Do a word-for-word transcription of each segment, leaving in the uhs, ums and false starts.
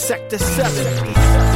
Sector seven.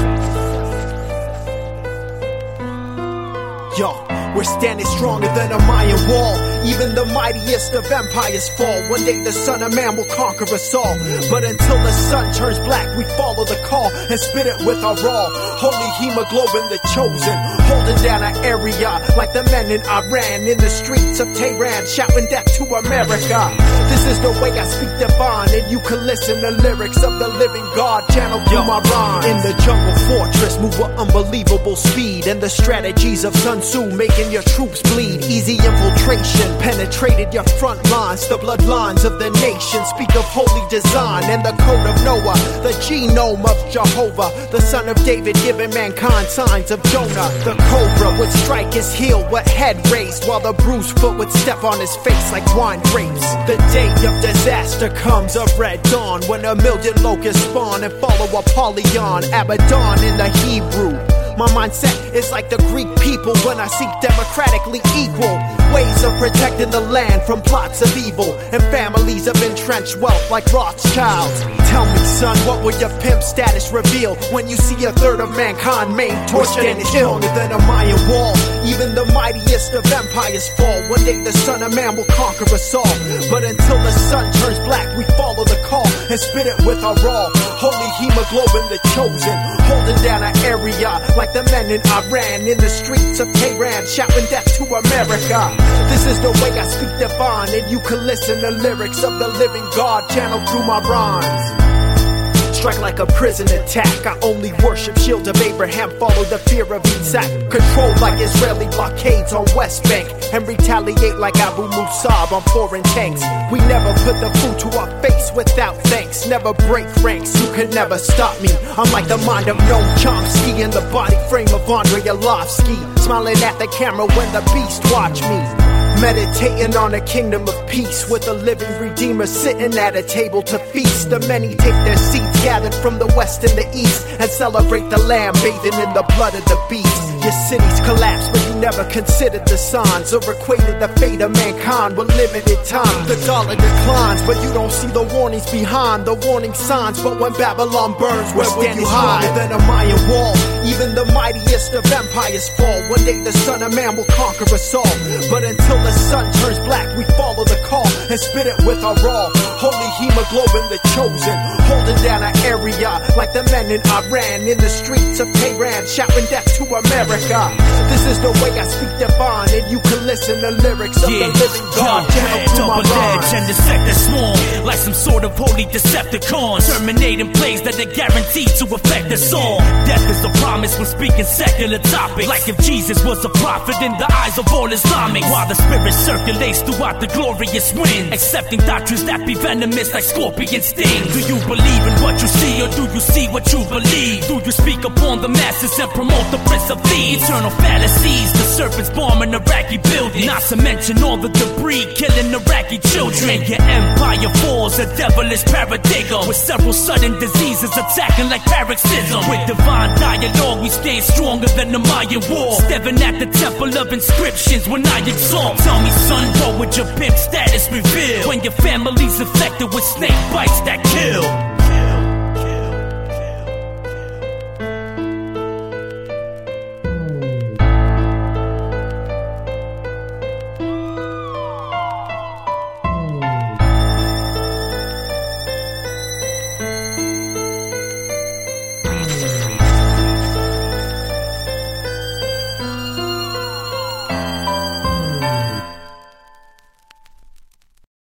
Yo, we're standing stronger than a Mayan wall. Even the mightiest of empires fall. One day the Son of Man will conquer us all. But until the sun turns black, we follow the call and spit it with our raw. Holy hemoglobin, the chosen, holding down our area like the men in Iran. In the streets of Tehran, shouting death to America. This is the way I speak divine, and you can listen to lyrics of the living God channeled through my rhymes. In the jungle fortress, move with unbelievable speed, and the strategies of Sun Tzu making your troops bleed. Easy infiltration penetrated your front lines. The bloodlines of the nation speak of holy design and the code of Noah, the genome of Jehovah, the son of David giving mankind signs of Jonah. The cobra would strike his heel with head raised, while the bruised foot would step on his face like wine grapes. The day of disaster comes, a red dawn, when a million locusts spawn and follow Apollyon, Abaddon in the Hebrew. My mindset is like the Greek people when I seek democratically equal ways of protecting the land from plots of evil and families of entrenched wealth like Rothschilds. Tell me, son, what will your pimp status reveal when you see a third of mankind maimed, tortured, and killed? Stronger than a Mayan wall. Even the mightiest of empires fall. One day the Son of Man will conquer us all. But until the sun turns black, we follow the call and spit it with our raw. Holy hemoglobin, the chosen, holding down our area like the men in Iran. In the streets of Tehran, shouting death to America. This is the way I speak divine, and you can listen to lyrics of the living God channeled through my rhymes. Strike like a prison attack. I only worship shield of Abraham, follow the fear of Isaac. Controlled like Israeli blockades on West Bank, and retaliate like Abu Musab on foreign tanks. We never put the food to our face without thanks. Never break ranks, you can never stop me. I'm like the mind of Noam Chomsky in the body frame of Andrei Arlovsky, smiling at the camera when the beast watch me. Meditating on a kingdom of peace, with a living redeemer sitting at a table to feast. The many take their seats, gathered from the west and the east, and celebrate the lamb bathing in the blood of the beast. Your cities collapse, but you never considered the signs, or equated the fate of mankind with limited time. The dollar declines, but you don't see the warnings behind the warning signs. But when Babylon burns, we're standing higher than a Mayan wall. Even the mightiest of empires fall. One day the Son of Man will conquer us all. But until the sun turns black, we follow the call and spit it with our raw. Holy hemoglobin, the chosen, holding down our area like the men in Iran. In the streets of Tehran, shouting death to America. This is the way I speak divine, and you can listen to lyrics of yeah. the living God channeled through my rhymes. And the sector swarm like some sort of holy Decepticons, terminating plays that are guaranteed to affect us all. Death is a promise when speaking secular topics, like if Jesus was a prophet in the eyes of all Islamics. While the spirit circulates throughout the glorious wind, accepting doctrines that be venomous like scorpion stings. Do you believe in what you see, or do you see what you believe? Do you speak upon the masses and promote the prince of thieves? Eternal fallacies, the serpents bombing Iraqi buildings, not to mention all the debris killing Iraqi children. Your empire falls, a devilish paradigm, with several sudden diseases attacking like paroxysm. With divine dialogue, we stand stronger than the Mayan wall, staring at the temple of inscriptions when I exalt. Tell me, son, what would your pimp status reveal when your family's affected with snake bites that kill?